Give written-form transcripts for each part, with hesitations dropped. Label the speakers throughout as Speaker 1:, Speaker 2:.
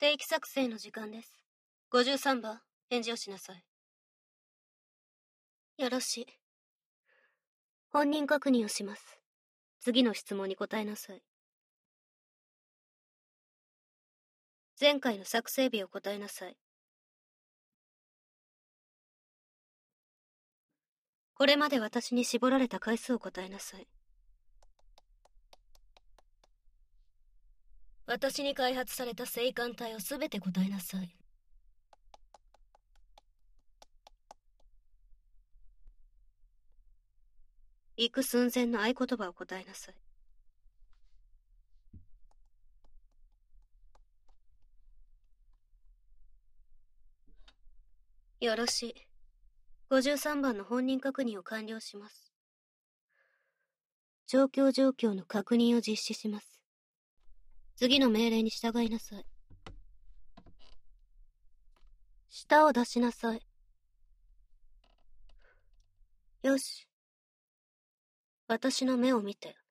Speaker 1: 定期作成の時間です。53番、返事をしなさい。よろしい。本人確認をします。次の質問に答えなさい。前回の作成日を答えなさい。これまで私に絞られた回数を答えなさい。私に開発された性感帯をすべて答えなさい。行く寸前の合言葉を答えなさい。よろしい。53番の本人確認を完了します。状況の確認を実施します。次の命令に従いなさい。舌を出しなさい。よし。私の目を見て。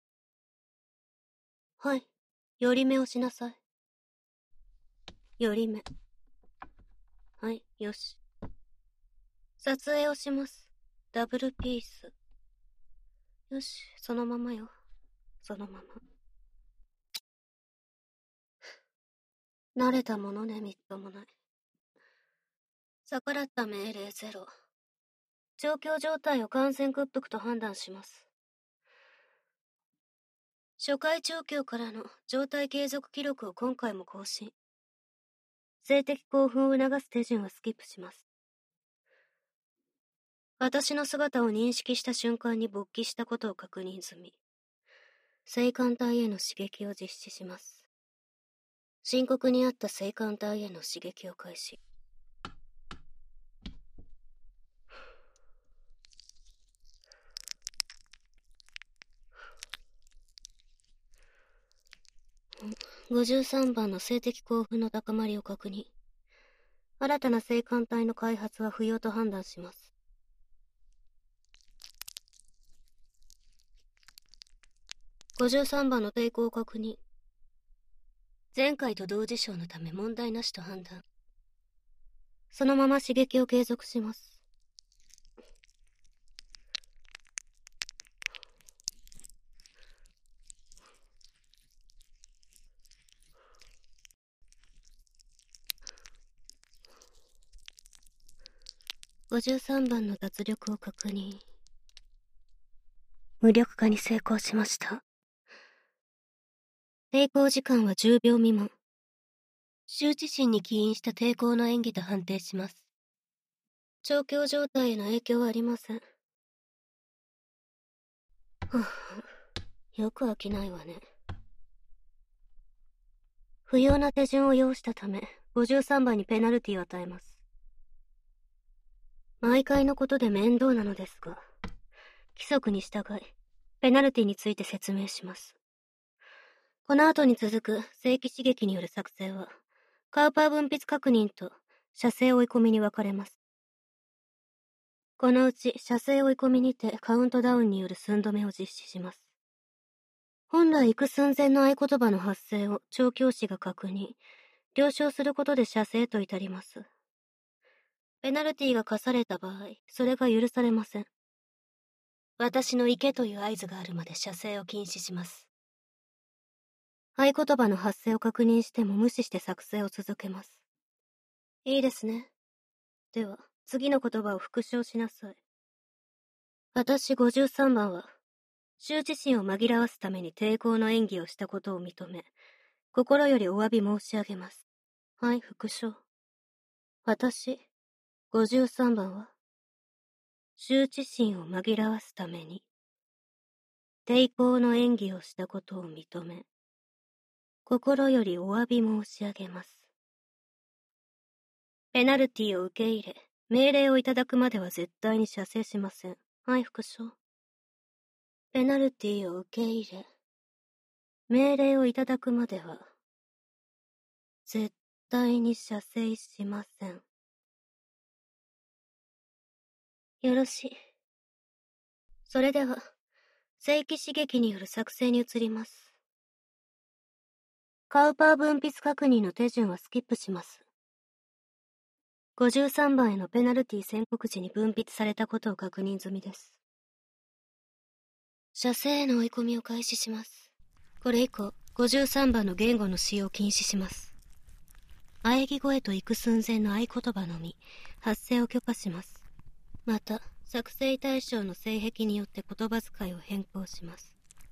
Speaker 1: はい。寄り目をしなさい。寄り目。はい、よし。撮影をします。ダブルピース。よし、そのままよ。そのまま。慣れたものね、みっともない。逆らった命令0。状況状態を感染屈服と判断します。初回調教からの状態継続記録を今回も更新。性的興奮を促す手順はスキップします。私の姿を認識した瞬間に勃起したことを確認済み。性感帯への刺激を実施します。深刻にあった性感帯への刺激を開始。53番の性的興奮の高まりを確認。新たな性感帯の開発は不要と判断します。53番の抵抗を確認。前回と同事象のため問題なしと判断。そのまま刺激を継続します。53番の脱力を確認。無力化に成功しました。抵抗時間は10秒未満。羞恥心に起因した抵抗の演技と判定します。調教状態への影響はありません。よく飽きないわね。不要な手順を要したため、53番にペナルティを与えます。毎回のことで面倒なのですが、規則に従い、ペナルティについて説明します。この後に続く正規刺激による作成は、カウパー分泌確認と射精追い込みに分かれます。このうち射精追い込みにてカウントダウンによる寸止めを実施します。本来行く寸前の合言葉の発生を調教師が確認、了承することで射精と至ります。ペナルティが課された場合、それが許されません。私の行けという合図があるまで射精を禁止します。合言葉の発生を確認しても無視して作成を続けます。いいですね。では、次の言葉を復唱しなさい。私53番は、羞恥心を紛らわすために抵抗の演技をしたことを認め、心よりお詫び申し上げます。はい、復唱。私、53番は、羞恥心を紛らわすために、抵抗の演技をしたことを認め、心よりお詫び申し上げます。ペナルティを受け入れ、命令をいただくまでは絶対に射精しません。はい、復唱。ペナルティを受け入れ、命令をいただくまでは、絶対に射精しません。よろしい。それでは、正規刺激による作成に移ります。 カウパー分泌確認の手順はスキップします。53番へのペナルティ宣告時に分泌されたことを確認済みです。射精への追い込みを開始します。これ以降、53番の言語の使用を禁止します。喘ぎ声と行く寸前の合言葉のみ、発声を許可します。また、作成対象の性癖によって言葉遣いを変更します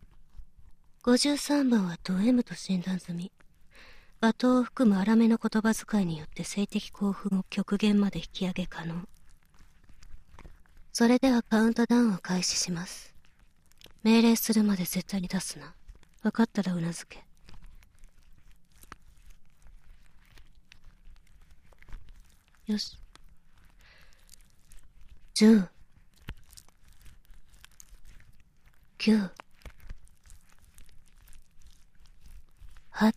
Speaker 1: 。53番はド M と診断済み。罵倒を含む荒めの言葉遣いによって性的興奮を極限まで引き上げ可能。それではカウントダウンを開始します。命令するまで絶対に出すな。分かったらうなずけ。よし。10、9、8。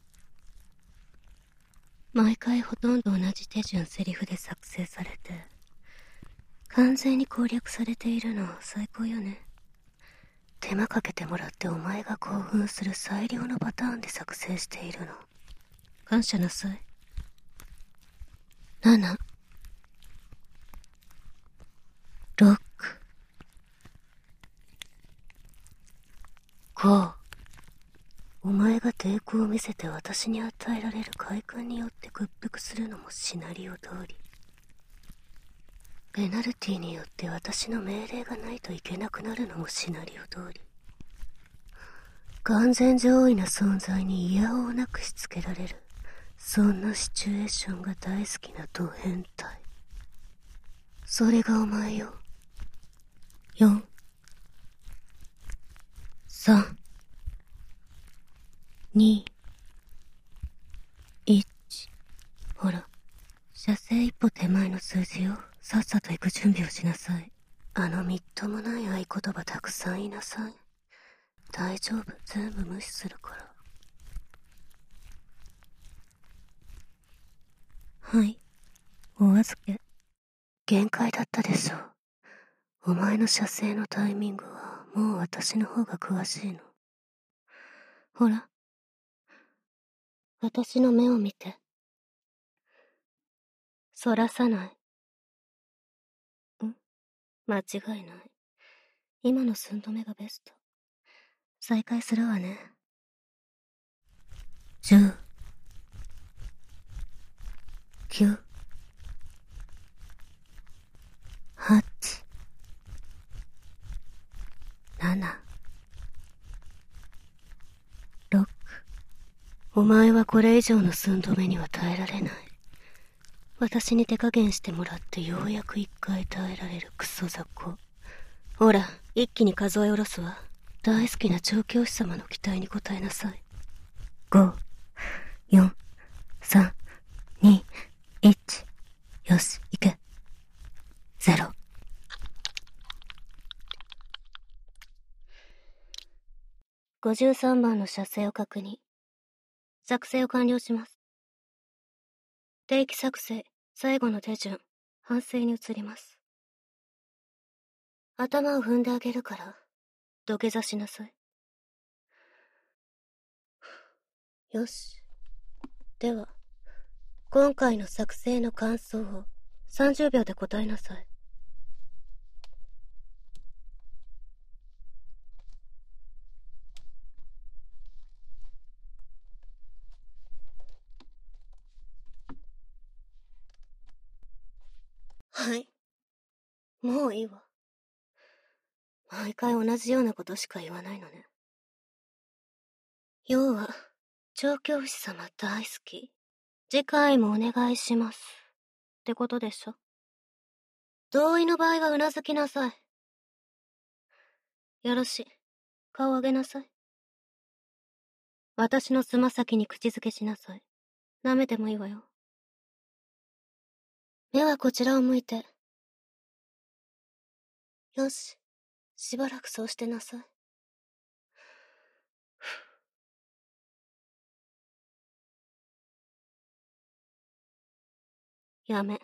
Speaker 1: 毎回ほとんど同じ手順セリフで作成されて、完全に攻略されているの最高よね。手間かけてもらってお前が興奮する最良のパターンで作成しているの。感謝なさい。7、6、5。お前が抵抗を見せて私に与えられる快感によって屈服するのもシナリオ通り。ペナルティによって私の命令がないといけなくなるのもシナリオ通り。完全上位な存在に嫌おうなくしつけられる、そんなシチュエーションが大好きなド変態。それがお前よ。4、3、2、1。ほら、射精一歩手前の数字よ。さっさと行く準備をしなさい。みっともない合言葉たくさん言いなさい。大丈夫、全部無視するから。はい、お預け。限界だったでしょ。お前の射精のタイミングはもう私の方が詳しいの。ほら、私の目を見て。そらさない。間違いない。今の寸止めがベスト。再開するわね。10、9、8、7、6。お前はこれ以上の寸止めには耐えられない。私に手加減してもらってようやく一回耐えられるクソ雑魚。ほら、一気に数え下ろすわ。大好きな調教師様の期待に応えなさい。5、4、3、2、1。よし、行け。0。53番の射精を確認。作成を完了します。定期作成、最後の手順、反省に移ります。頭を踏んであげるから、土下座しなさい。よし。では、今回の作成の感想を30秒で答えなさい。はい。もういいわ。毎回同じようなことしか言わないのね。要は、調教師様大好き。次回もお願いします。ってことでしょ。同意の場合はうなずきなさい。よろしい。顔上げなさい。私のつま先に口づけしなさい。舐めてもいいわよ。目はこちらを向いて。よし。しばらくそうしてなさい。やめ。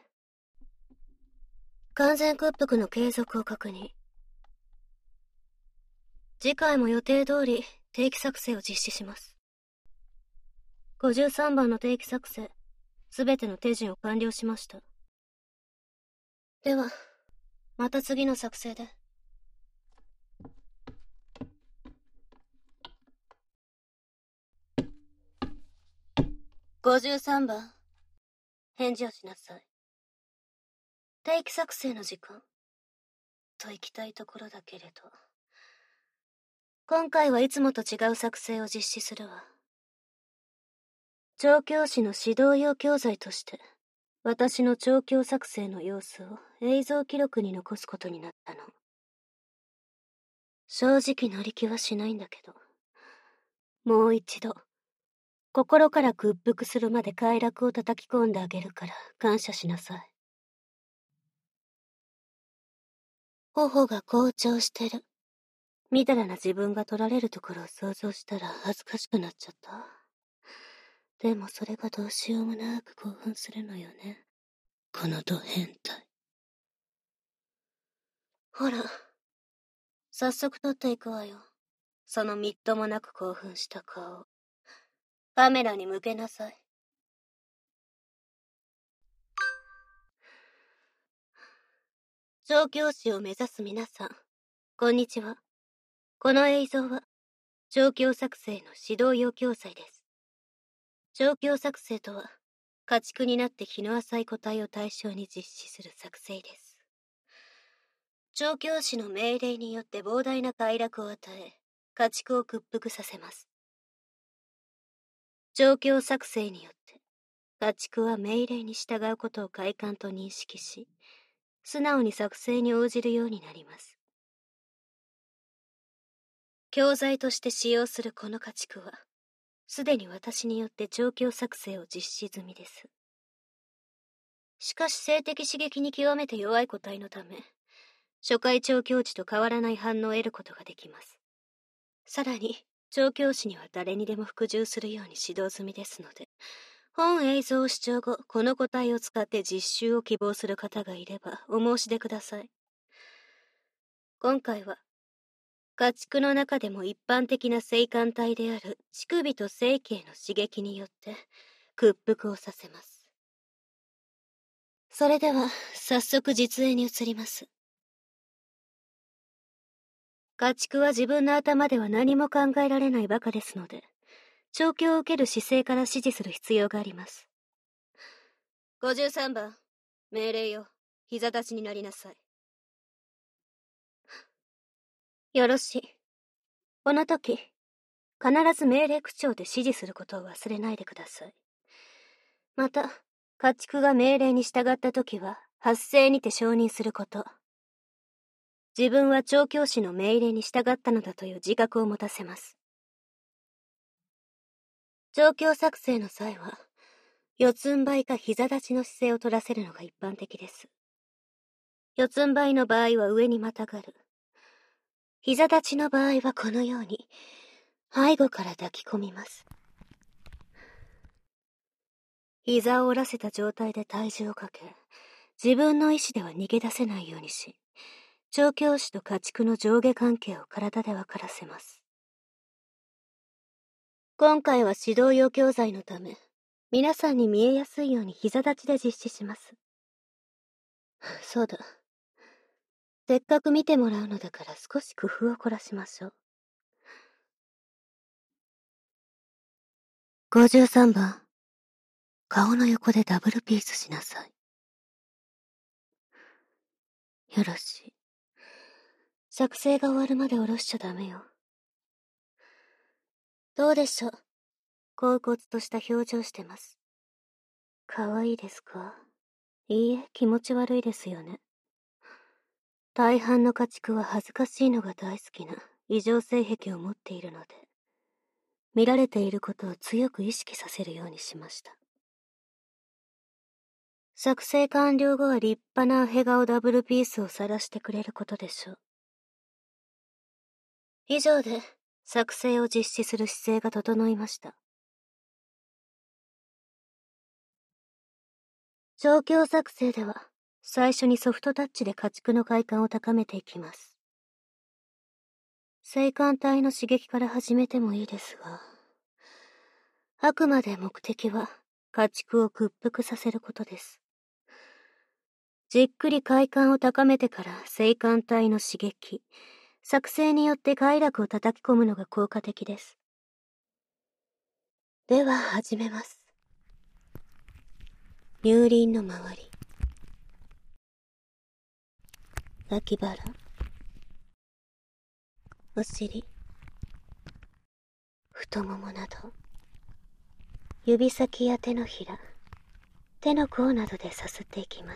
Speaker 1: 完全屈服の継続を確認。次回も予定通り定期作成を実施します。 53番の定期作成、すべての手順を完了しました。では、また次の作成で。53番、返事をしなさい。定期作成の時間と行きたいところだけれど、今回はいつもと違う作成を実施するわ。調教師の指導用教材として、私の調教作成の様子を映像記録に残すことになったの。正直乗り気はしないんだけど、もう一度、心から屈服するまで快楽を叩き込んであげるから感謝しなさい。頬が紅潮してる。みだらな自分が取られるところを想像したら恥ずかしくなっちゃった。でもそれがどうしようもなく興奮するのよね。このド変態。ほら、早速撮っていくわよ。そのみっともなく興奮した顔。カメラに向けなさい。調教師を目指す皆さん、こんにちは。この映像は、調教作成の指導用教材です。調教作成とは、家畜になって日の浅い個体を対象に実施する作成です。調教師の命令によって膨大な快楽を与え、家畜を屈服させます。調教作成によって、家畜は命令に従うことを快感と認識し、素直に作成に応じるようになります。教材として使用するこの家畜は、すでに私によって調教作成を実施済みです。しかし性的刺激に極めて弱い個体のため、初回調教時と変わらない反応を得ることができます。さらに、調教師には誰にでも服従するように指導済みですので、本映像視聴後、この個体を使って実習を希望する方がいれば、お申し出ください。今回は、家畜の中でも一般的な性感帯である乳首と整形の刺激によって屈服をさせます。それでは早速実演に移ります。家畜は自分の頭では何も考えられないバカですので、調教を受ける姿勢から指示する必要があります。53番、命令よ。膝立ちになりなさい。よろしい。この時、必ず命令口調で指示することを忘れないでください。また、家畜が命令に従った時は、発声にて承認すること。自分は調教師の命令に従ったのだという自覚を持たせます。調教作成の際は、四つん這いか膝立ちの姿勢を取らせるのが一般的です。四つん這いの場合は上にまたがる。膝立ちの場合はこのように、背後から抱き込みます。膝を折らせた状態で体重をかけ、自分の意志では逃げ出せないようにし、調教師と家畜の上下関係を体で分からせます。今回は指導用教材のため、皆さんに見えやすいように膝立ちで実施します。そうだ。せっかく見てもらうのだから少し工夫を凝らしましょう。53番。顔の横でダブルピースしなさい。よろしい。作成が終わるまで下ろしちゃダメよ。どうでしょう。恍惚とした表情してます。可愛いですか？いいえ、気持ち悪いですよね。大半の家畜は恥ずかしいのが大好きな異常性癖を持っているので、見られていることを強く意識させるようにしました。作成完了後は立派なアヘ顔ダブルピースを晒してくれることでしょう。以上で作成を実施する姿勢が整いました。調教作成では最初にソフトタッチで家畜の快感を高めていきます。性感帯の刺激から始めてもいいですが、 あくまで目的は家畜を屈服させることです。じっくり快感を高めてから性感帯の刺激、作成によって快楽を叩き込むのが効果的です。では始めます。乳輪の周り、脇腹、お尻、太ももなど、指先や手のひら、手の甲などでさすっていきます。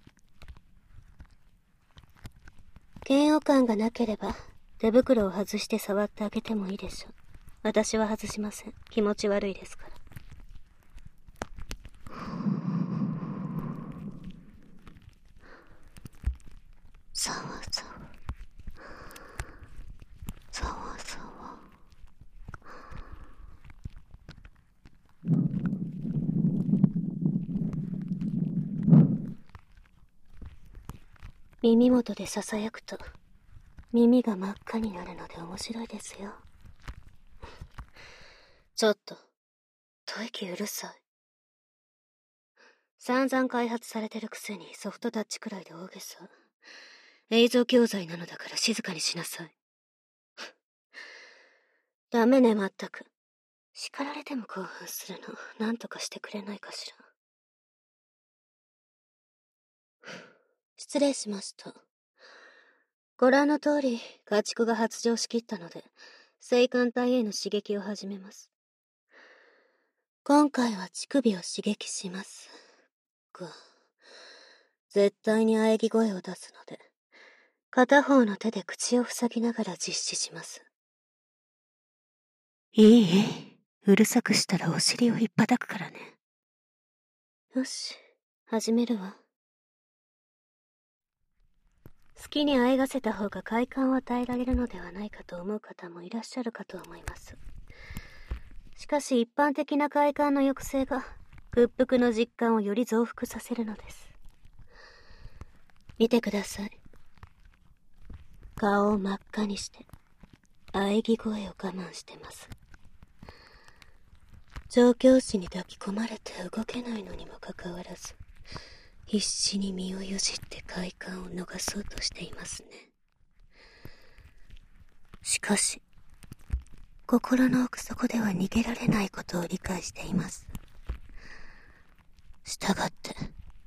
Speaker 1: 嫌悪感がなければ手袋を外して触ってあげてもいいでしょう。私は外しません。気持ち悪いですから。さわさわ、さわさわ。耳元で囁くと耳が真っ赤になるので面白いですよ。ちょっと吐息うるさい。散々開発されてるくせにソフトタッチくらいで大げさ。映像教材なのだから静かにしなさい。ダメね、まったく。叱られても興奮するの。なんとかしてくれないかしら。失礼しました。ご覧の通り、家畜が発情しきったので、性感帯への刺激を始めます。今回は乳首を刺激します。絶対に喘ぎ声を出すので、片方の手で口を塞ぎながら実施します。いい？うるさくしたらお尻を引っ叩くからね。よし、始めるわ。好きにあえがせた方が快感を与えられるのではないかと思う方もいらっしゃるかと思います。しかし一般的な快感の抑制が屈服の実感をより増幅させるのです。見てください。顔を真っ赤にして喘ぎ声を我慢してます。調教師に抱き込まれて動けないのにもかかわらず、必死に身をよじって快感を逃そうとしていますね。しかし心の奥底では逃げられないことを理解しています。したがって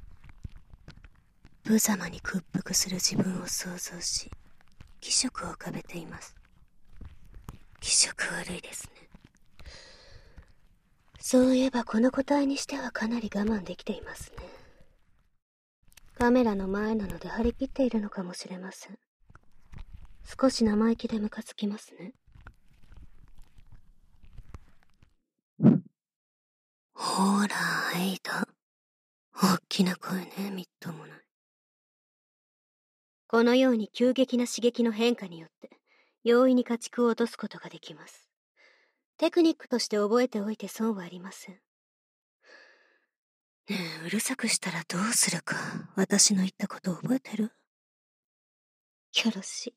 Speaker 1: 無様に屈服する自分を想像し、気色を浮かべています。気色悪いですね。そういえばこの個体にしてはかなり我慢できていますね。カメラの前なので張り切っているのかもしれません。少し生意気でムカつきますね。ほら、アイダ。おっきな声ね、みっともない。このように急激な刺激の変化によって容易に家畜を落とすことができます。テクニックとして覚えておいて損はありません。ねえ、うるさくしたらどうするか、私の言ったこと覚えてる？よろしい。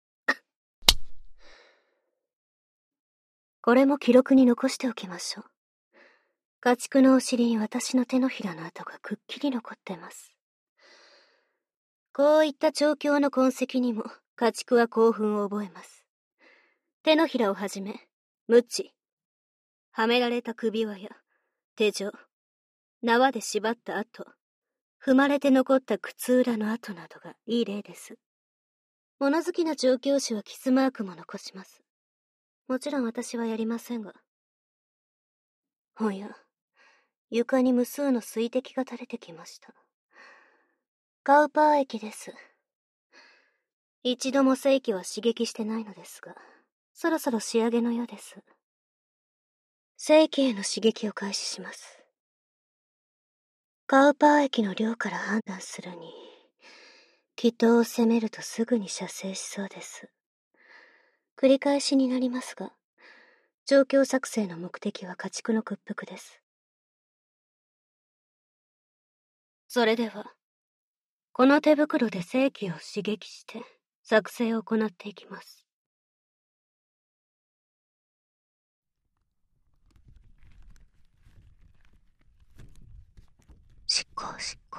Speaker 1: これも記録に残しておきましょう。家畜のお尻に私の手のひらの跡がくっきり残ってます。こういった調教の痕跡にも家畜は興奮を覚えます。手のひらをはじめ、ムチ、はめられた首輪や手錠、縄で縛った跡、踏まれて残った靴裏の跡などがいい例です。物好きな調教師はキスマークも残します。もちろん私はやりませんが。おや、床に無数の水滴が垂れてきました。カウパー液です。一度も性器は刺激してないのですが、そろそろ仕上げのようです。性器への刺激を開始します。カウパー液の量から判断するに、気筒を攻めるとすぐに射精しそうです。繰り返しになりますが、調教作成の目的は家畜の屈服です。それでは、この手袋で性器を刺激して作成を行っていきます。 こしこ。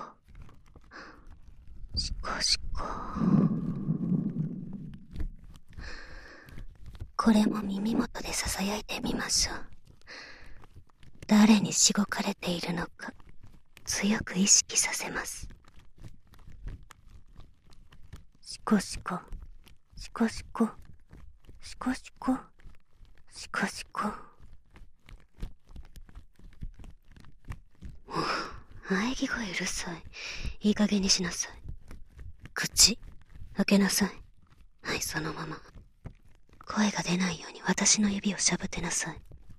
Speaker 1: しこしこ。これも耳元で囁いてみましょう。誰にしごかれているのか、強く意識させます。しこしこ。しこしこ。しこしこ。しこしこ。喘ぎ声うるさい。いい加減にしなさい。口開けなさい。はい、そのまま。声が出ないように私の指をしゃぶってなさい。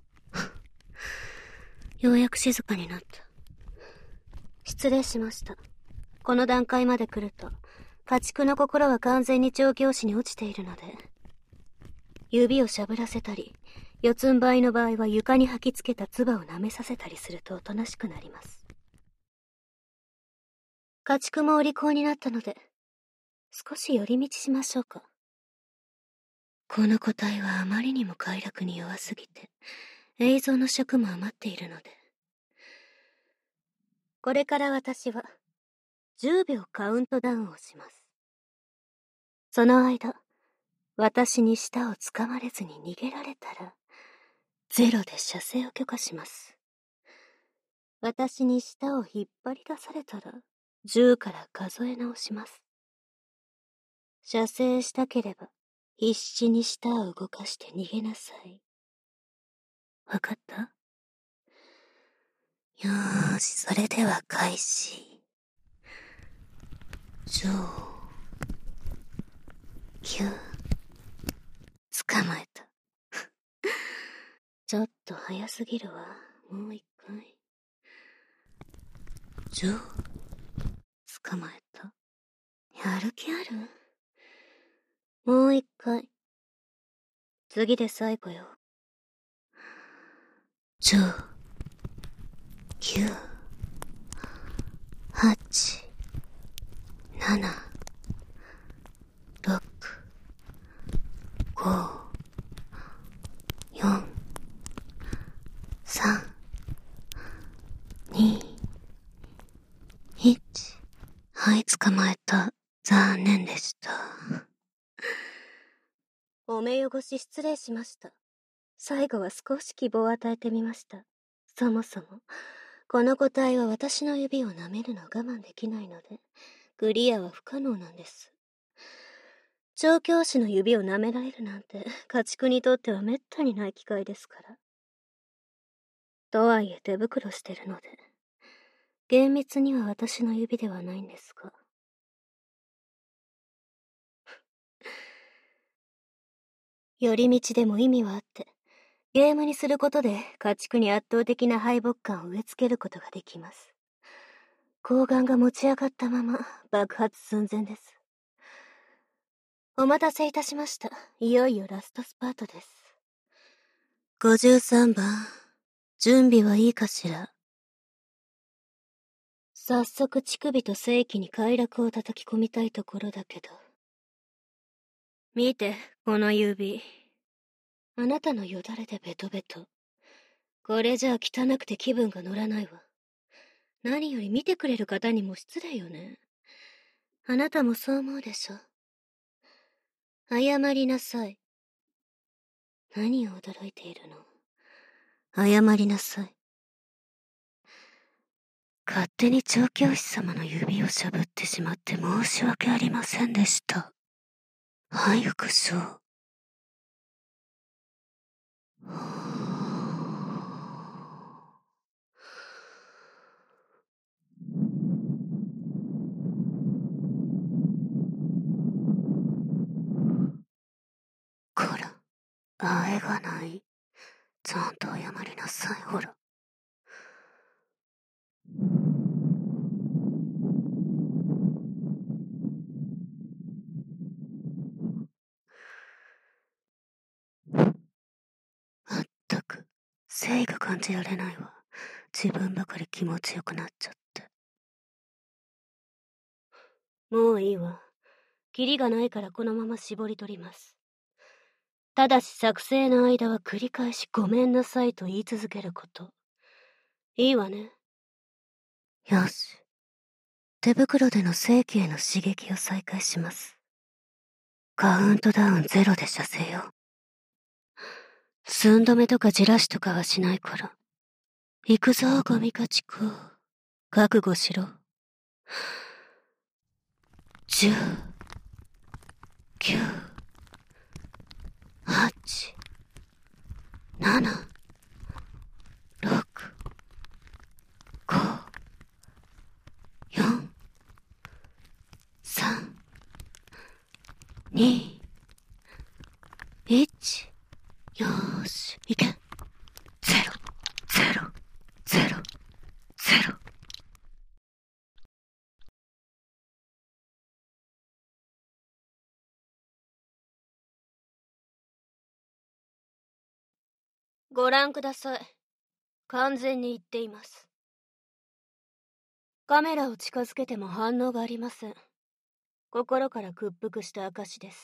Speaker 1: ようやく静かになった。失礼しました。この段階まで来ると、家畜の心は完全に調教師に落ちているので、指をしゃぶらせたり、四つん這いの場合は床に吐きつけた唾を舐めさせたりするとおとなしくなります。家畜もお利口になったので、少し寄り道しましょうか。この個体はあまりにも快楽に弱すぎて、映像の尺も余っているので。これから私は、10秒カウントダウンをします。その間、私に舌を掴まれずに逃げられたら、0で射精を許可します。私に舌を引っ張り出されたら、10から数え直します。射精したければ、必死に舌を動かして逃げなさい。わかった？よーし、それでは開始。10、9、捕まえた。ちょっと早すぎるわ。もう一回。10、捕まえた。やる気ある？もう一回。次で最後よ。10、9、8、7、6、5、4、3、2、1。はい、捕まえた。残念でした。お目汚し失礼しました。最後は少し希望を与えてみました。そもそも、この個体は私の指を舐めるのを我慢できないので、クリアは不可能なんです。調教師の指を舐められるなんて、家畜にとっては滅多にない機会ですから。とはいえ手袋してるので、厳密には私の指ではないんですが。寄り道でも意味はあって、ゲームにすることで家畜に圧倒的な敗北感を植え付けることができます。睾丸が持ち上がったまま爆発寸前です。お待たせいたしました。いよいよラストスパートです。53番、準備はいいかしら。早速乳首と性器に快楽を叩き込みたいところだけど。見て、この指。あなたのよだれでベトベト。これじゃあ汚くて気分が乗らないわ。何より見てくれる方にも失礼よね。あなたもそう思うでしょ。謝りなさい。何を驚いているの？謝りなさい。勝手に調教師様の指をしゃぶってしまって申し訳ありませんでした。はい、副将。こら、あえがない。ちゃんと謝りなさい、ほら。まったく、誠意が感じられないわ。自分ばかり気持ちよくなっちゃって。もういいわ。キリがないからこのまま絞り取ります。ただし作成の間は繰り返しごめんなさいと言い続けること。いいわね。よし、 手袋での正規への刺激を再開します。カウントダウン0で射精よ。寸止めとかじらしとかはしないから。行くぞ、ゴミ家畜。覚悟しろ。10、9、8、7、6、5、4、3、2、1。よーし、いけ。0、0、0、0。ご覧ください。完全に言っています。カメラを近づけても反応がありません。心から屈服した証です。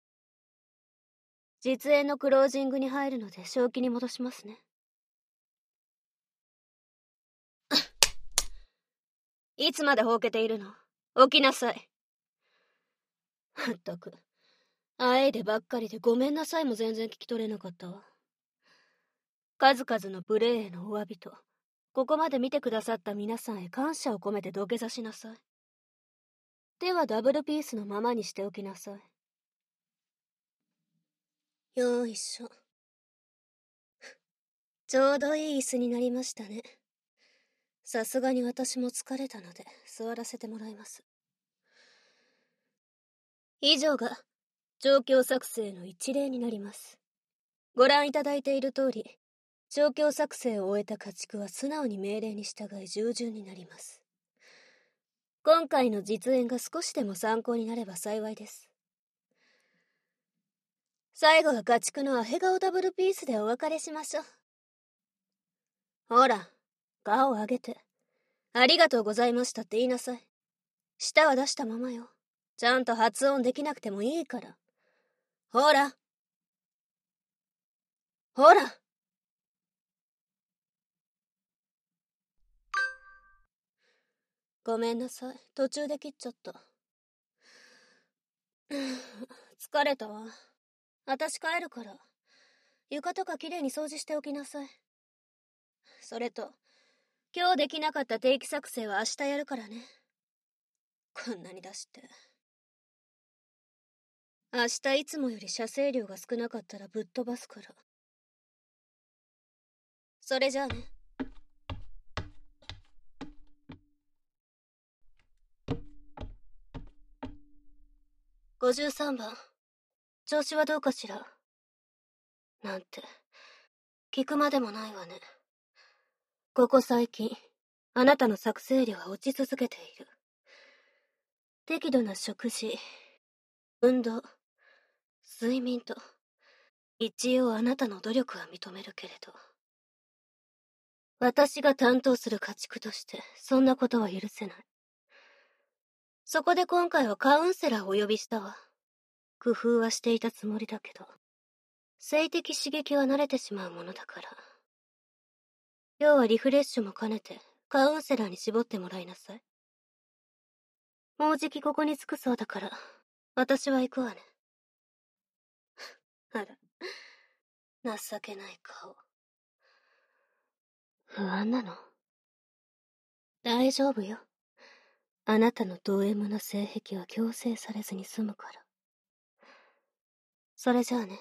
Speaker 1: 実演のクロージングに入るので正気に戻しますね。いつまでほうけているの？起きなさい。まったく、あえいでばっかりでごめんなさいも全然聞き取れなかったわ。数々の無礼へのお詫びと、ここまで見てくださった皆さんへ感謝を込めて土下座しなさい。ではダブルピースのままにしておきなさい。よいしょ。ちょうどいい椅子になりましたね。さすがに私も疲れたので座らせてもらいます。以上が状況作成の一例になります。ご覧いただいている通り、状況作成を終えた家畜は素直に命令に従い従順になります。今回の実演が少しでも参考になれば幸いです。最後は家畜のアヘ顔ダブルピースでお別れしましょう。ほら、顔を上げて、ありがとうございましたって言いなさい。舌は出したままよ。ちゃんと発音できなくてもいいから。ほら。ほら。ごめんなさい。途中で切っちゃった。疲れたわ。私帰るから。床とかきれいに掃除しておきなさい。それと、今日できなかった定期作成は明日やるからね。こんなに出して。明日いつもより射精量が少なかったらぶっ飛ばすから。それじゃあね。53番。調子はどうかしら？なんて、聞くまでもないわね。ここ最近、あなたの作成量は落ち続けている。適度な食事、運動、睡眠と、一応あなたの努力は認めるけれど、私が担当する家畜として、そんなことは許せない。そこで今回はカウンセラーをお呼びしたわ。工夫はしていたつもりだけど、性的刺激は慣れてしまうものだから。今日はリフレッシュも兼ねて、カウンセラーに絞ってもらいなさい。もうじきここに着くそうだから、私は行くわね。あら、情けない顔。不安なの？大丈夫よ。あなたのド M な性癖は強制されずに済むから。それじゃあね。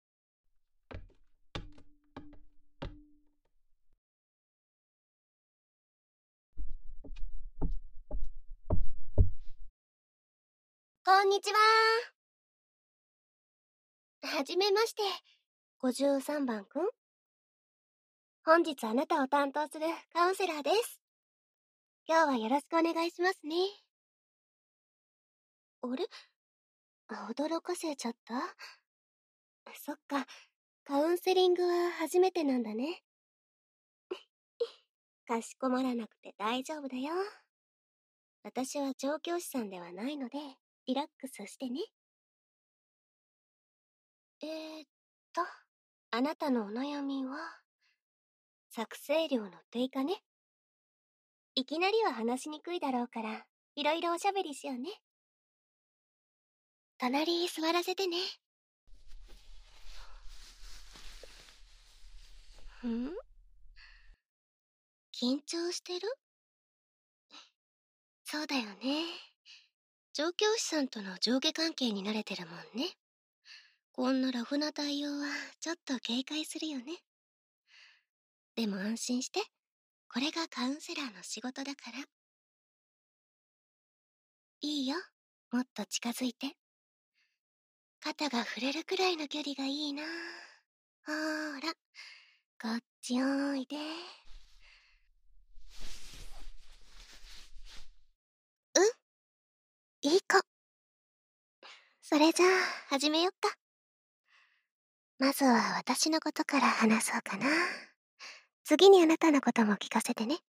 Speaker 1: こんにちはー。はじめまして。53番くん？本日あなたを担当するカウンセラーです。今日はよろしくお願いしますね。あれ？驚かせちゃった？そっか、カウンセリングは初めてなんだね。かしこまらなくて大丈夫だよ。私は調教師さんではないので、リラックスしてね。えーっと、あなたのお悩みは、作成量の低下ね。いきなりは話しにくいだろうから、 いろいろおしゃべりしようね。隣座らせてね。緊張してる？そうだよね。調教師さんとの上下関係に慣れてるもんね。こんなラフな対応はちょっと警戒するよね。でも安心して。これがカウンセラーの仕事だから。いいよ。もっと近づいて。肩が触れるくらいの距離がいいな。ほーら、こっちおいで。いい子。それじゃあ、始めよっか。まずは私のことから話そうかな。次にあなたのことも聞かせてね。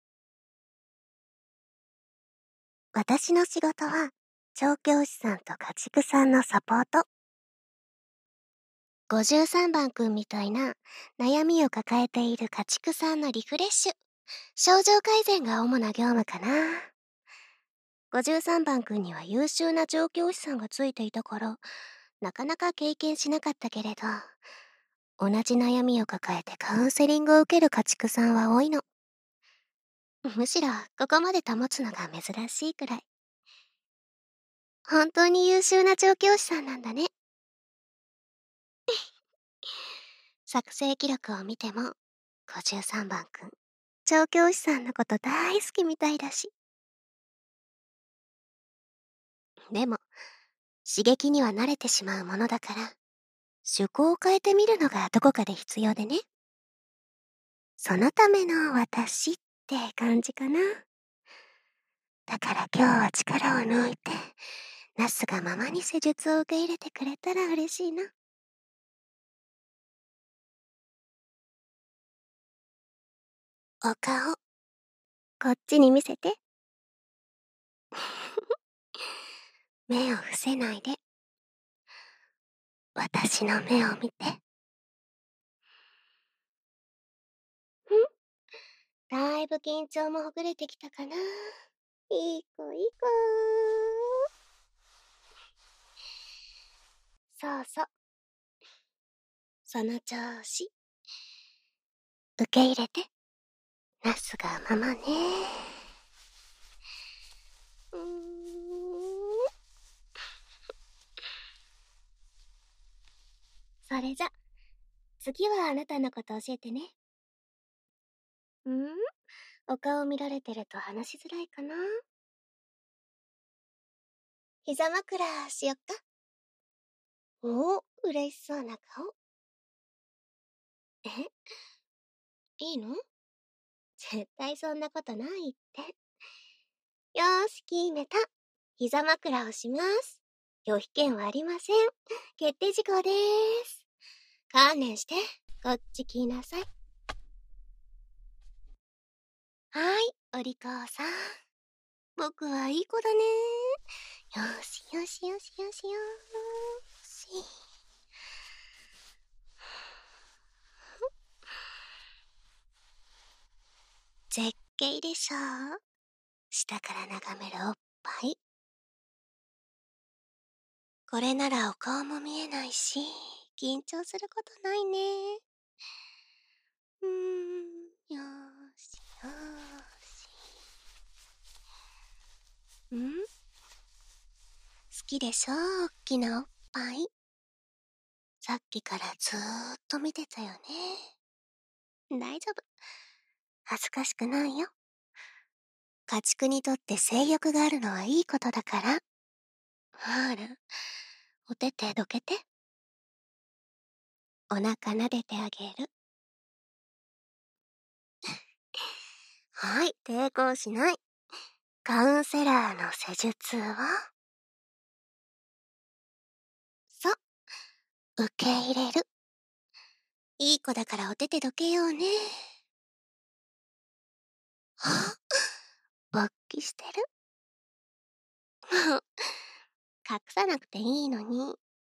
Speaker 1: 私の仕事は、調教師さんと家畜さんのサポート。53番くんみたいな悩みを抱えている家畜さんのリフレッシュ、症状改善が主な業務かな。53番くんには優秀な調教師さんがついていたから、なかなか経験しなかったけれど、同じ悩みを抱えてカウンセリングを受ける家畜さんは多いの。むしろ、ここまで保つのが珍しいくらい。本当に優秀な調教師さんなんだね。作成記録を見ても、53番くん、調教師さんのこと大好きみたいだし。でも、刺激には慣れてしまうものだから、趣向を変えてみるのがどこかで必要でね。そのための私って感じかな。だから今日は力を抜いて、ナスがままに施術を受け入れてくれたら嬉しいな。お顔、こっちに見せて。目を伏せないで。私の目を見て。だいぶ緊張もほぐれてきたかな。いい子いい子。そうそう。その調子。受け入れて。ナスがままね。それじゃ、次はあなたのこと教えてね。お顔見られてると話しづらいかな。膝枕しよっか。お、嬉しそうな顔。いいの？絶対そんなことないって。よーし、決めた。膝枕をします。拒否権はありません。決定事項でーす。観念して、こっち来なさい。はい、お利口さん。僕はいい子だねー。よしよしよしよしよーし。絶景でしょ？下から眺めるおっぱい。これならお顔も見えないし、緊張することないね。よーしよーし。好きでしょ、おっきなおっぱい。さっきからずーっと見てたよね。大丈夫。恥ずかしくないよ。家畜にとって性欲があるのはいいことだから。ほら、お手手どけて。お腹撫でてあげる。はい、抵抗しない。カウンセラーの施術はそう、受け入れる。いい子だからお手手どけようね。は勃起してる。もう、隠さなくていいのに。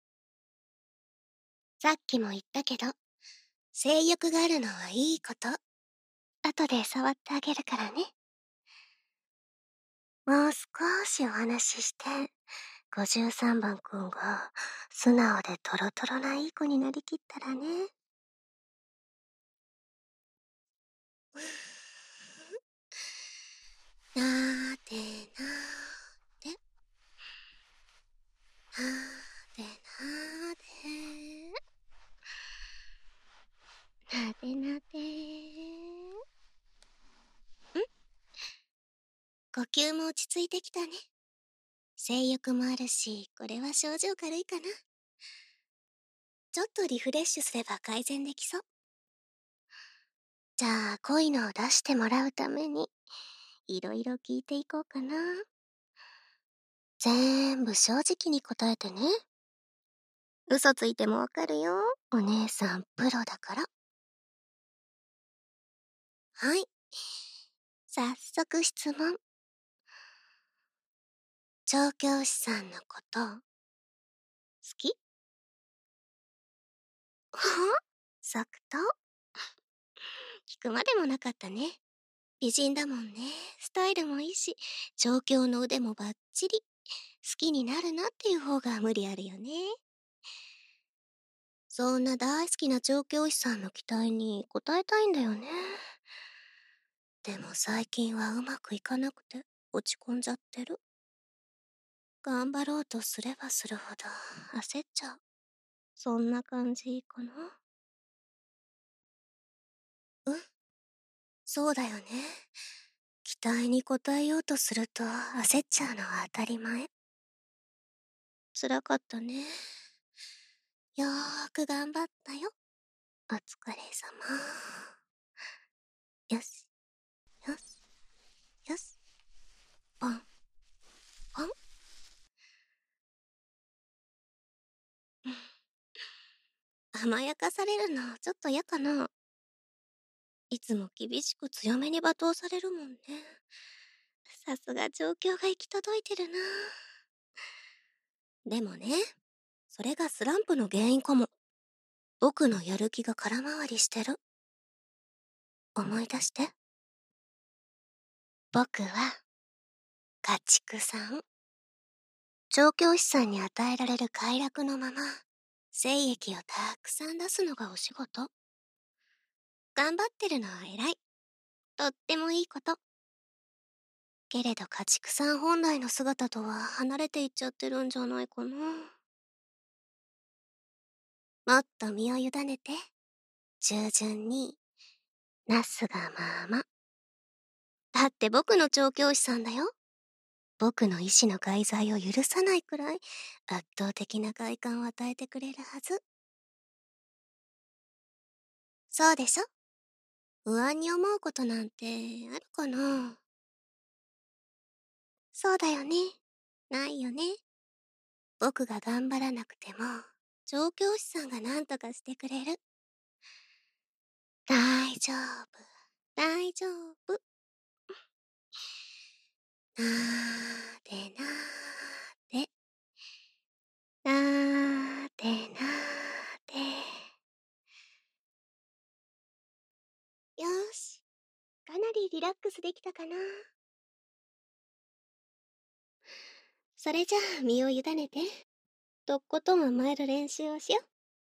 Speaker 1: さっきも言ったけど、性欲があるのはいいこと。後で触ってあげるからね。 もう少しお話しして、53番くんが素直でトロトロないい子になりきったらね。なーでなーで、なーでなーで、なでなで呼吸も落ち着いてきたね。性欲もあるし、これは症状軽いかな。ちょっとリフレッシュすれば改善できそう。じゃあ、濃いのを出してもらうために、いろいろ聞いていこうかな。全部正直に答えてね。嘘ついてもわかるよ。お姉さんプロだから。はい。早速質問。調教師さんのこと、好き？はぁ？即答。聞くまでもなかったね。美人だもんね。スタイルもいいし、調教の腕もバッチリ。好きになるなっていう方が無理あるよね。そんな大好きな調教師さんの期待に応えたいんだよね。でも最近はうまくいかなくて落ち込んじゃってる。頑張ろうとすればするほど焦っちゃう。そんな感じかな。うん、そうだよね。期待に応えようとすると焦っちゃうのは当たり前。辛かったね。よーく頑張ったよ。お疲れ様。よし、よし、よし。ポン、ポン。甘やかされるのちょっと嫌かな。いつも厳しく強めに罵倒されるもんね。さすが状況が行き届いてるな。でもね、それがスランプの原因かも。僕のやる気が空回りしてる。思い出して。僕は、家畜さん。調教師さんに与えられる快楽のまま、精液をたくさん出すのがお仕事。頑張ってるのは偉い。とってもいいこと。けれど家畜さん本来の姿とは離れていっちゃってるんじゃないかな。もっと身を委ねて、従順に、なすがまま。だって僕の調教師さんだよ。僕の意志の外在を許さないくらい圧倒的な快感を与えてくれるはず。そうでしょ？不安に思うことなんてあるかな？そうだよね。ないよね。僕が頑張らなくても、調教師さんが何とかしてくれる。大丈夫。大丈夫。なーでなーで。なーでなーで。よーし。かなりリラックスできたかな。それじゃあ身を委ねて、とことん甘える練習をしよ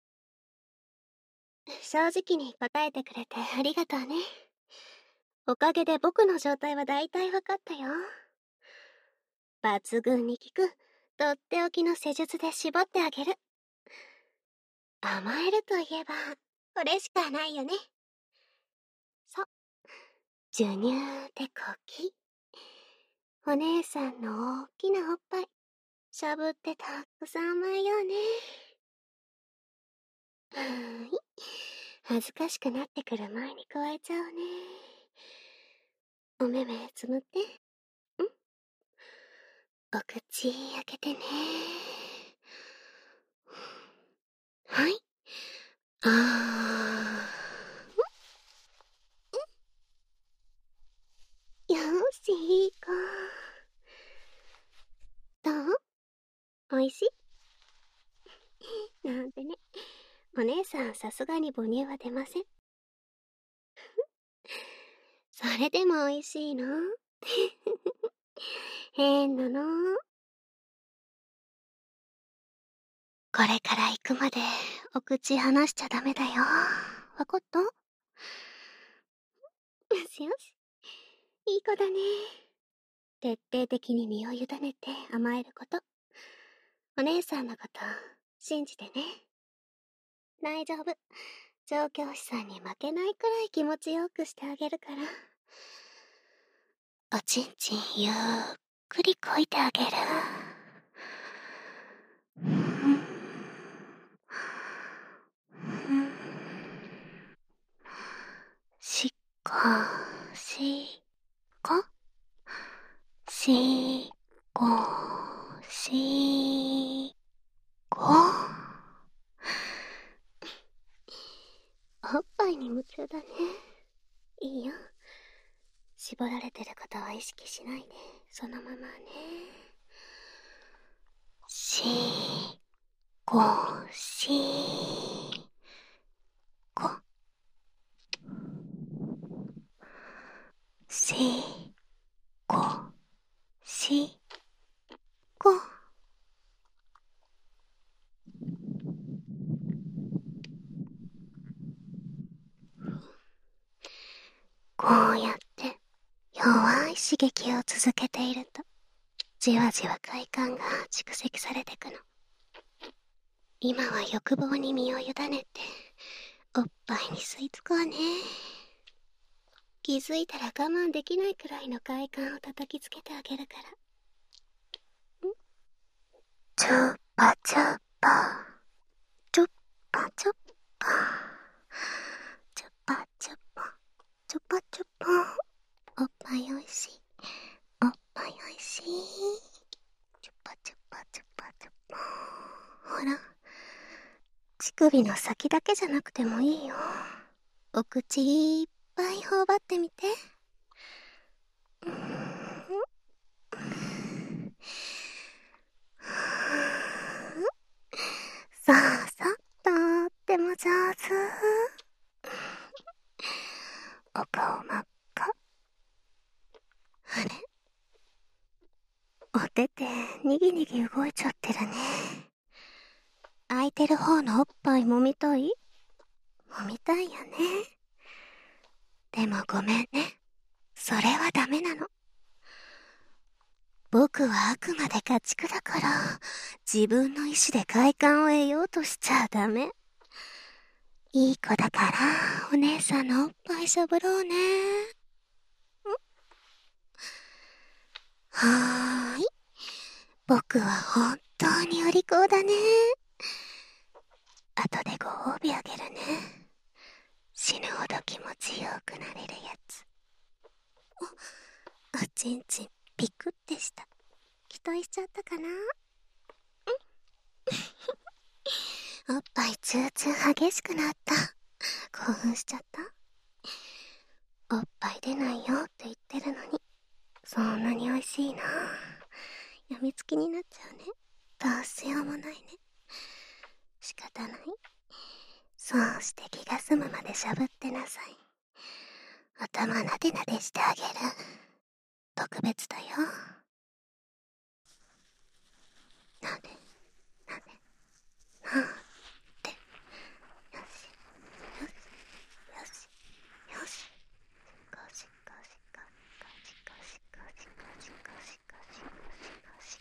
Speaker 1: う。正直に答えてくれてありがとうね。おかげで僕の状態は大体わかったよ。抜群に効く、とっておきの施術で絞ってあげる。甘えるといえば、これしかないよね。そう。授乳でこき。お姉さんの大きなおっぱい、しゃぶってたくさん甘えようね。はーい。恥ずかしくなってくる前に加えちゃうね。お目目つむって。ん？お口開けてね。はい。あー。よーし、いい子。どう？おいしい？なんてね。お姉さんさすがに母乳は出ません。それでも美味しいの？ 変なの。これから行くまでお口離しちゃダメだよ。わかった？よしよし。いい子だね。徹底的に身を委ねて甘えること。お姉さんのこと信じてね。大丈夫。調教師さんに負けないくらい気持ちよくしてあげるから。おちんちんゆっくりこいてあげる。しっこしっこしっこしっこ。おっぱいに夢中だね。いいよ。絞られてることは意識しないで、そのままね。しっこしっこしっこしっこ。こうやって弱い刺激を続けていると、じわじわ快感が蓄積されてくの。今は欲望に身を委ねて、おっぱいに吸い付こうね。気づいたら我慢できないくらいの快感を叩きつけてあげるから。チュッパチュッパチュッパチュッパチュッパチュッパチュッパチュッパ。おっぱいおいしい。おっぱいおいしい。チュッパチュッパチュッパチュッパ。ほら、乳首の先だけじゃなくてもいいよ。お口いっぱい頬張ってみて。そうそう、とっても上手。お顔真っ赤。あれ、お手手にぎにぎ動いちゃってるね。空いてる方のおっぱい揉みたい？揉みたいよね。でもごめんね。それはダメなの。僕はあくまで家畜だから、自分の意志で快感を得ようとしちゃダメ。いい子だから、お姉さんのおっぱいしゃぶろうね。はーい。僕は本当にお利口だね。後でご褒美あげるね。死ぬほど気持ちよくなれるやつ。おちんちんピクってした。期待しちゃったかな？おっぱいツーツー激しくなった。興奮しちゃった？おっぱい出ないよって言ってるのに、そんなに美味しいな。やみつきになっちゃうね。どうしようもないね。仕方ない。そうして気が済むまでしゃぶってなさい。頭なでなでしてあげる。特別だよ。なでなでなで。よしよしよしよし。ゴシゴシゴシゴシゴシゴシゴシゴシゴシゴシ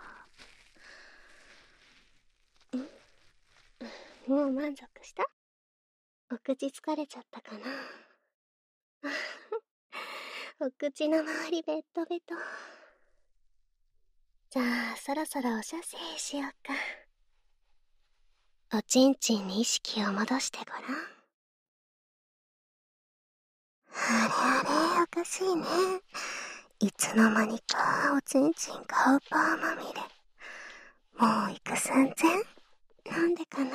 Speaker 1: ゴシ。もう満足した？お口疲れちゃったかな？お口の周りベッドベト。じゃあそろそろお射精しようか。おちんちんに意識を戻してごらん。あれあれ、おかしいね。いつの間にかおちんちんカウパーまみれ。もう行く寸前？なんでかな？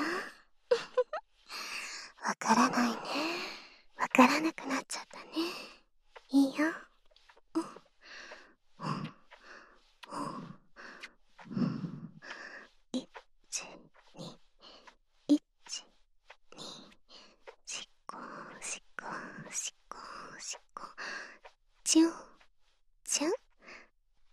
Speaker 1: わからないね。わからなくなっちゃったね。いいよ。1、2、1、2、しっこ、しっこ、しっこ、しっこ。チュン、チュン、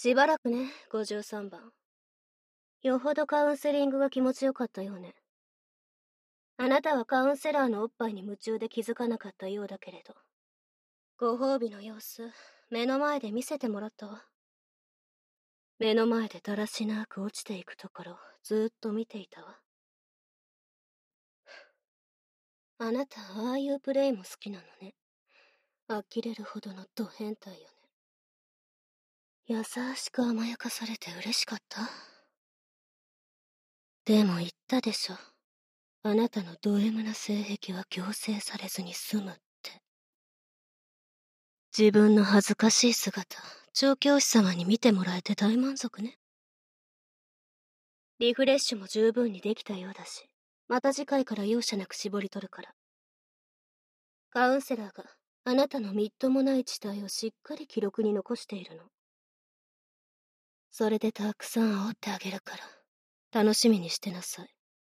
Speaker 1: しばらくね、53番。よほどカウンセリングが気持ちよかったようね。あなたはカウンセラーのおっぱいに夢中で気づかなかったようだけれど。ご褒美の様子、目の前で見せてもらったわ。目の前でだらしなく落ちていくところ、ずーっと見ていたわ。あなた、ああいうプレイも好きなのね。呆れるほどのド変態よね。優しく甘やかされて嬉しかった？でも言ったでしょ。あなたのド M な性癖は強制されずに済むって。自分の恥ずかしい姿、調教師様に見てもらえて大満足ね。リフレッシュも十分にできたようだし、また次回から容赦なく絞り取るから。カウンセラーがあなたのみっともない事態をしっかり記録に残しているの。それでたくさん煽ってあげるから、楽しみにしてなさい。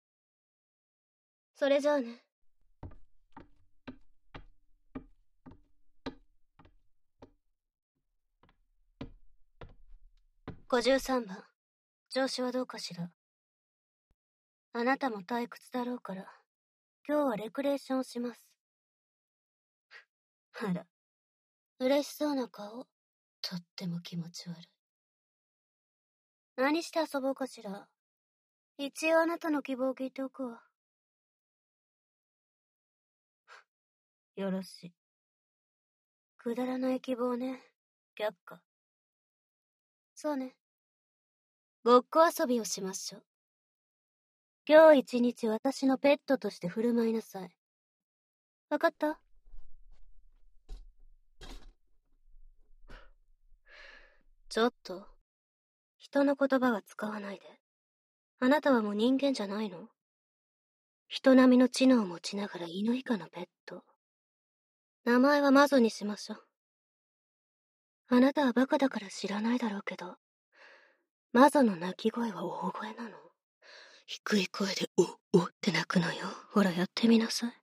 Speaker 1: それじゃあね。53番、調子はどうかしら。あなたも退屈だろうから、今日はレクレーションします。あら、嬉しそうな顔。とっても気持ち悪い。何して遊ぼうかしら。一応あなたの希望を聞いておくわ。よろしい。くだらない希望ね。却下。そうね。ごっこ遊びをしましょう。今日一日私のペットとして振る舞いなさい。わかった？ちょっと、人の言葉は使わないで。あなたはもう人間じゃないの？人並みの知能を持ちながら犬以下のペット。名前はマゾにしましょう。あなたはバカだから知らないだろうけど、マゾの鳴き声は大声なの。低い声でおって鳴くのよ。ほらやってみなさい。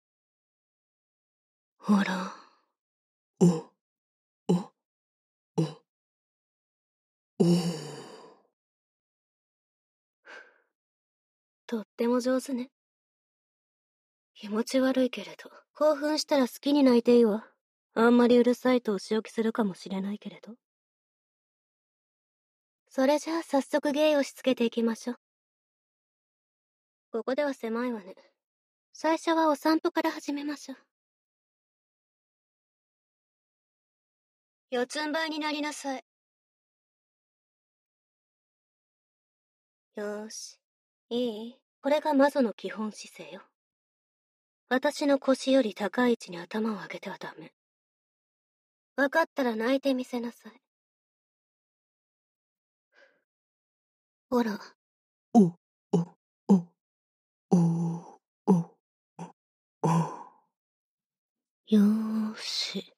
Speaker 1: ほら、お、お、お、お。とっても上手ね。気持ち悪いけれど、興奮したら好きに泣いていいわ。あんまりうるさいとお仕置きするかもしれないけれど。それじゃあ早速芸をしつけていきましょう。ここでは狭いわね。最初はお散歩から始めましょう。四つん這いになりなさい。よーし。いい？これがマゾの基本姿勢よ。私の腰より高い位置に頭を上げてはダメ。わかったら泣いてみせなさい。ほら。お、お、お、お、お、お。よーし。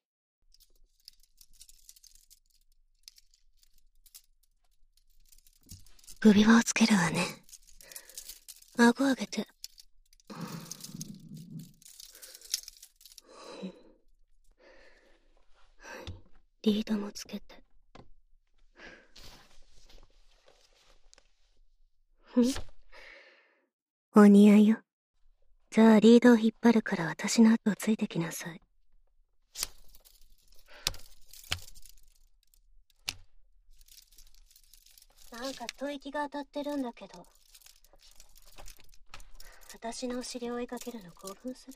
Speaker 1: 首輪をつけるわね。顎上げて。リードもつけて。お似合いよ。じゃあリードを引っ張るから私の後をついてきなさい。なんか吐息が当たってるんだけど。私のお尻を追いかけるの興奮する？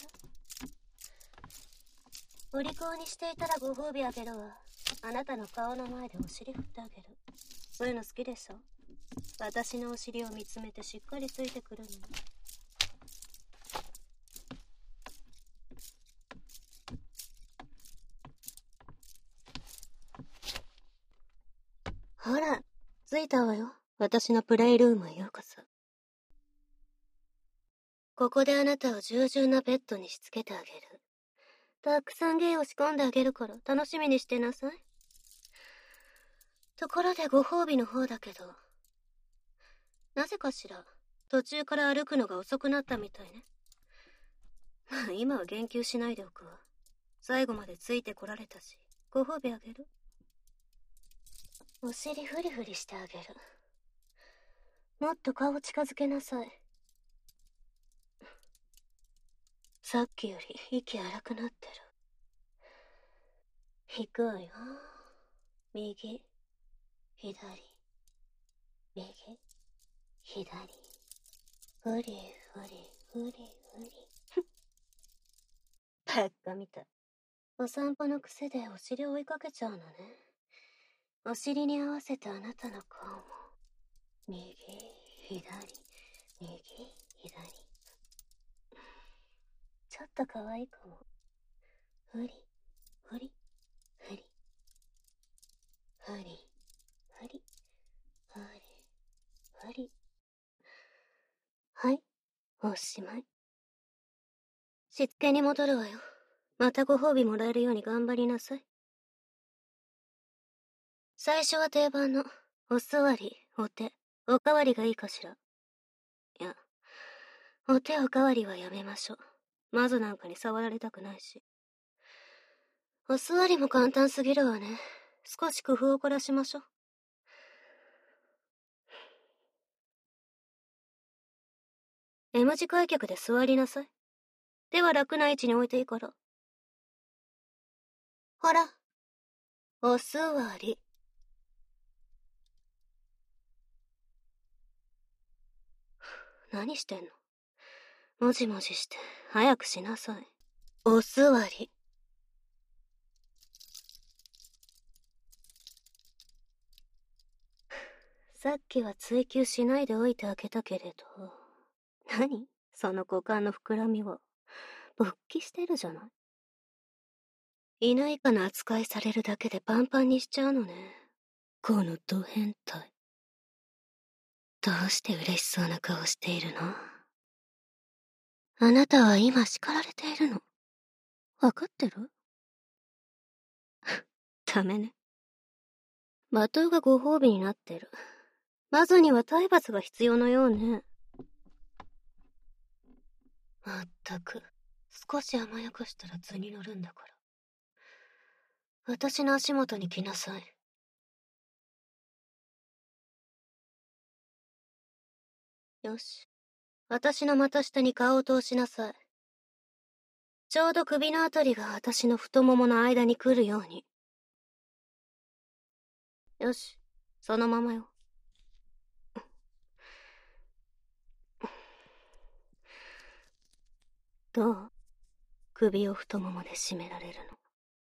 Speaker 1: お利口にしていたらご褒美あげるわ。あなたの顔の前でお尻振ってあげる。そういうの好きでしょ？私のお尻を見つめてしっかりついてくるの。ほら、着いたわよ。私のプレイルームへようこそ。ここであなたを従順なペットにしつけてあげる。たくさん芸を仕込んであげるから楽しみにしてなさい。ところでご褒美の方だけど、なぜかしら途中から歩くのが遅くなったみたいね。まあ今は言及しないでおくわ。最後までついてこられたし、ご褒美あげる。 お尻フリフリしてあげる。もっと顔近づけなさい。さっきより息荒くなってる。行くわよ。右、左、右、左。フリフリ、フリフリ。ばっかみたい。お散歩の癖でお尻追いかけちゃうのね。お尻に合わせてあなたの顔も。右、左、右、左。ちょっと可愛いかも。フリ、フリ、フリ。フリ、フリ、フリ、フリ。はい、おしまい。しつけに戻るわよ。またご褒美もらえるように頑張りなさい。最初は定番の、お座り、お手、おかわりがいいかしら。いや、お手おかわりはやめましょう。マゾなんかに触られたくないし。お座りも簡単すぎるわね。少し工夫を凝らしましょう。M 字開脚で座りなさい。手は楽な位置に置いていいから。ほら、お座り。何してんの？もじもじして、早くしなさい。お座り。さっきは追求しないでおいてあげたけれど。何？その股間の膨らみは。勃起してるじゃない。犬以下の扱いされるだけでパンパンにしちゃうのね。このド変態。どうして嬉しそうな顔しているの？あなたは今叱られているの。わかってる？ダメね。罵倒がご褒美になってる。マゾには体罰が必要のようね。まったく、少し甘やかしたら図に乗るんだから。私の足元に来なさい。よし。私の股下に顔を通しなさい。ちょうど首のあたりが私の太ももの間に来るように。よし。そのままよ。どう？首を太ももで締められるの。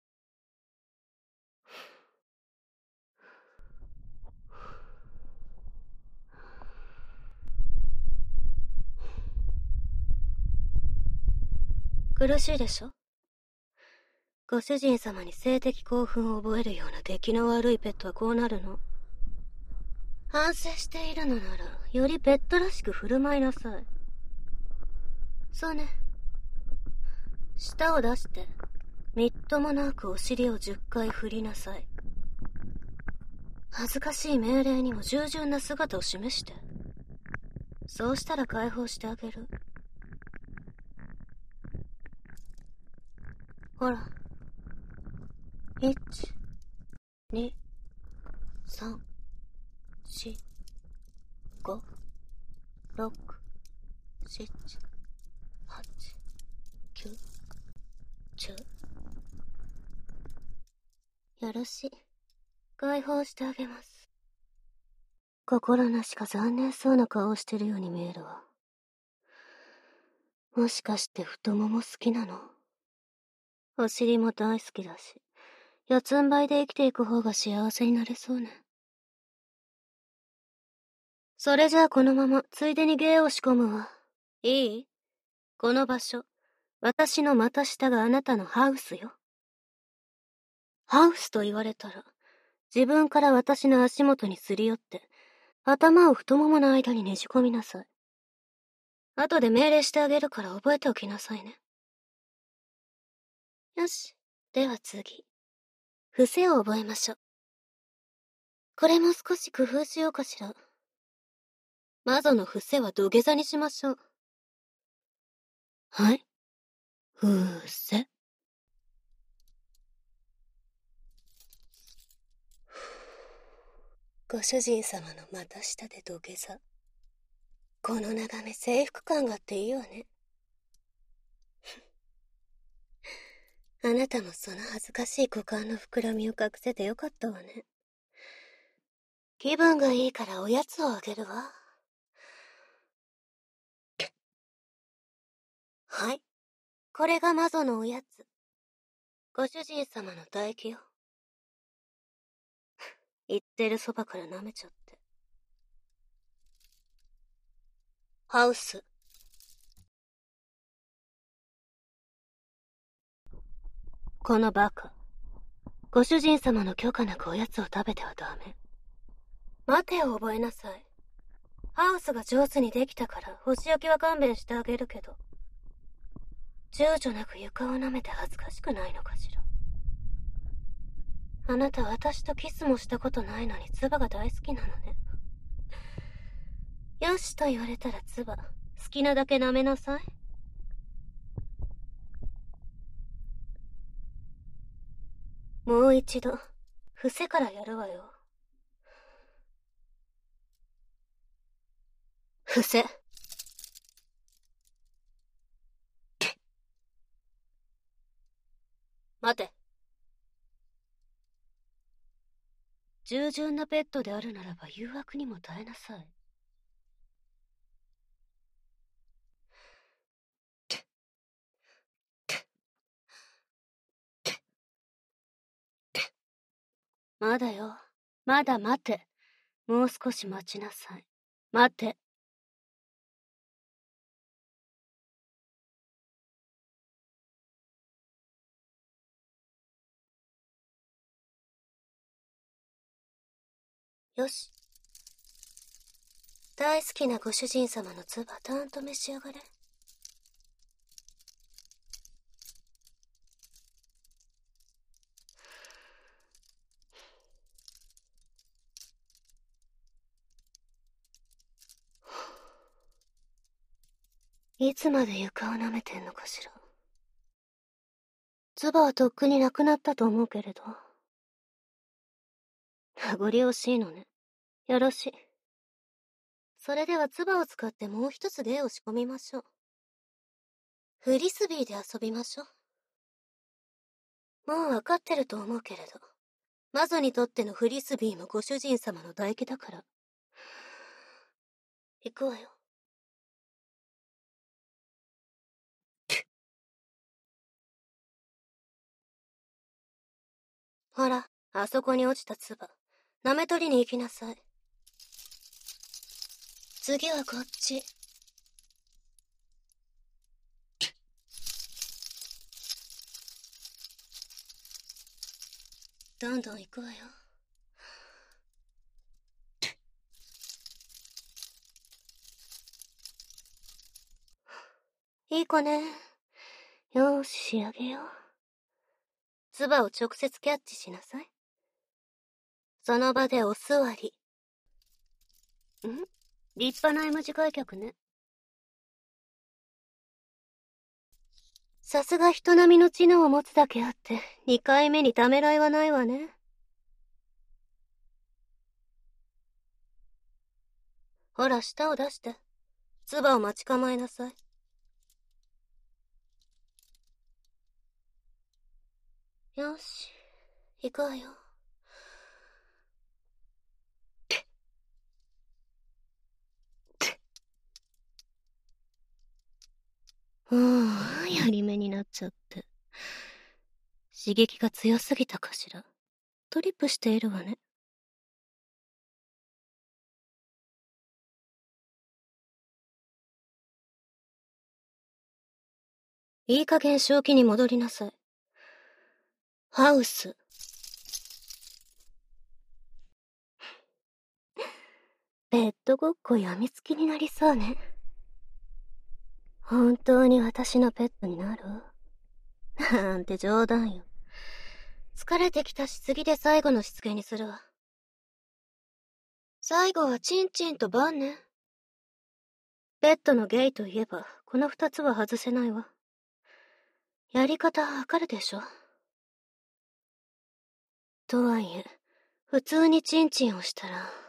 Speaker 1: 苦しいでしょ？ご主人様に性的興奮を覚えるような出来の悪いペットはこうなるの。反省しているのなら、よりペットらしく振る舞いなさい。そうね。舌を出して、みっともなくお尻を10回振りなさい。恥ずかしい命令にも従順な姿を示して。そうしたら解放してあげる。ほら。1、2、3、4、5、6、7、8、9、10。よろしい。解放してあげます。心なしか残念そうな顔をしてるように見えるわ。もしかして太もも好きなの？お尻も大好きだし、四つん這いで生きていく方が幸せになれそうね。それじゃあこのまま、ついでに芸を仕込むわ。いい？この場所、私の股下があなたのハウスよ。ハウスと言われたら、自分から私の足元にすり寄って、頭を太ももの間にねじ込みなさい。後で命令してあげるから覚えておきなさいね。よし。では次。伏せを覚えましょう。これも少し工夫しようかしら。魔女の伏せは土下座にしましょう。はい。伏せ。 ご主人様の股下で土下座。この眺め征服感があっていいわね。あなたもその恥ずかしい股間の膨らみを隠せてよかったわね。気分がいいからおやつをあげるわ。はい。これが魔女のおやつ。ご主人様の唾液よ。言ってるそばから舐めちゃって。ハウス。このバカ。ご主人様の許可なくおやつを食べてはダメ。待てを覚えなさい。ハウスが上手にできたから星焼きは勘弁してあげるけど、躊躇なく床を舐めて恥ずかしくないのかしら。あなた私とキスもしたことないのにツバが大好きなのね。よしと言われたらツバ、好きなだけ舐めなさい。もう一度、伏せからやるわよ。伏せ。待て。従順なペットであるならば誘惑にも耐えなさい。まだよ。まだ待て。もう少し待ちなさい。待て。よし。大好きなご主人様のツバたんと召し上がれ。いつまで床を舐めてんのかしら。ツバはとっくになくなったと思うけれど。名残惜しいのね。よろしい。それではツバを使ってもう一つ芸を仕込みましょう。フリスビーで遊びましょう。もうわかってると思うけれど。魔女にとってのフリスビーもご主人様の唾液だから。行くわよ。ほら、あそこに落ちたツバ。舐め取りに行きなさい。次はこっち。どんどん行くわよ。いい子ね。よーし、仕上げよう。ツバを直接キャッチしなさい。その場でお座り。立派な M 字開脚ね。さすが人並みの知能を持つだけあって、2回目にためらいはないわね。ほら、舌を出して。唾を待ち構えなさい。よし、行くわよ。やり目になっちゃって。刺激が強すぎたかしら。トリップしているわね。いい加減正気に戻りなさい。ハウス。ペットごっこやみつきになりそうね。本当に私のペットになる？なんて冗談よ。疲れてきたし次で最後のしつけにするわ。最後はチンチンとバンね。ペットのゲイといえば、この二つは外せないわ。やり方わかるでしょ？とはいえ、普通にチンチンをしたら、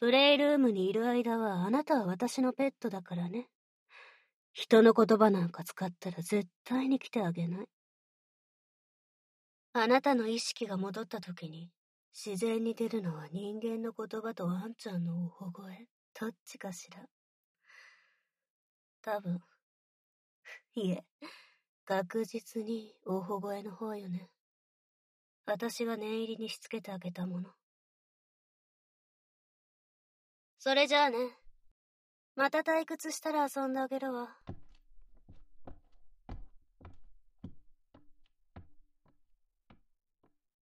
Speaker 1: プレイルームにいる間はあなたは私のペットだからね。人の言葉なんか使ったら絶対に来てあげない。あなたの意識が戻った時に、自然に出るのは人間の言葉とワンちゃんのおほ声。どっちかしら。多分。いえ、確実におほ声の方よね。私が念入りにしつけてあげたもの。それじゃあね。また退屈したら遊んであげるわ。